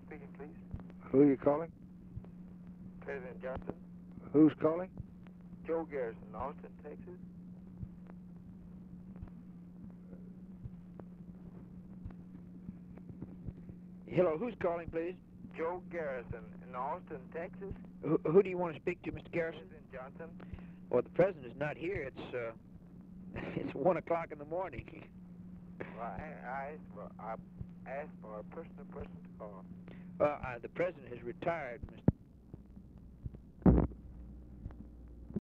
speaking, please. Who are you calling? President Johnson. Who's calling? Joe Garrison, Austin, Texas. Hello, who's calling, please? Joe Garrison in Austin, Texas. Who do you want to speak to, Mr. Garrison? President Johnson. Well, the president is not here. It's it's 1 o'clock in the morning. Well, I asked for a person to call. The president has retired, Mr.